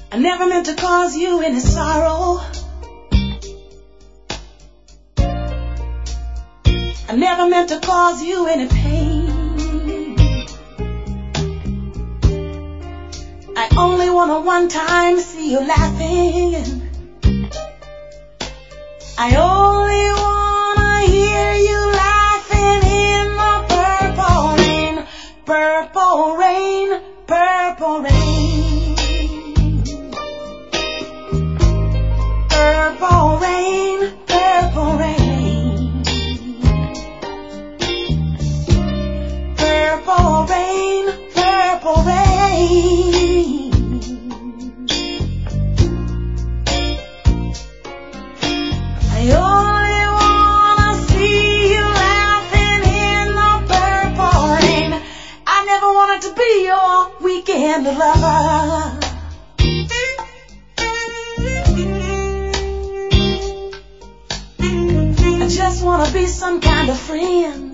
I never meant to cause you any sorrow. I never meant to cause you any pain. I only wanna one time see you laughing. I only wanna hear you laughing in the purple rain, purple rain, purple rain, purple rain, purple rain, purple rain, purple rain. I only wanna see you laughing in the purple rain. I never wanted to be your weekend lover. I just wanna be some kind of friend.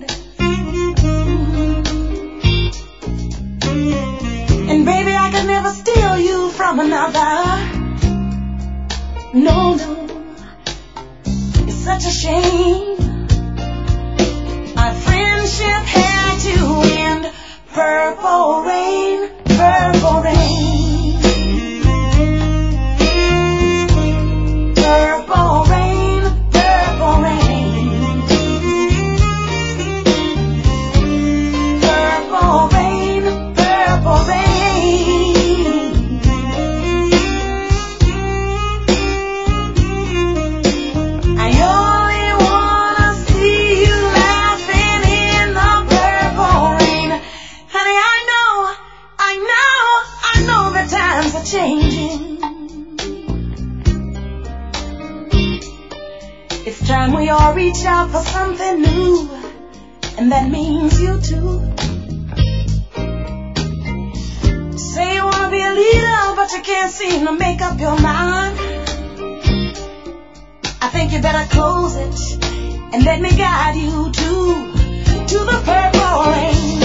And baby, I could never steal you from another. No, no. Such a shame. Our friendship had to end. Purple rain, purple rain, purple rain, purple rain, purple rain, purple rain. I only wanna see you laughing in the purple rain. Honey, I know that times are changing. It's time we all reach out for something new, and that means you too. Say you wanna be a leader, but you can't seem to make up your mind. I think you better close it and let me guide you to the purple rain.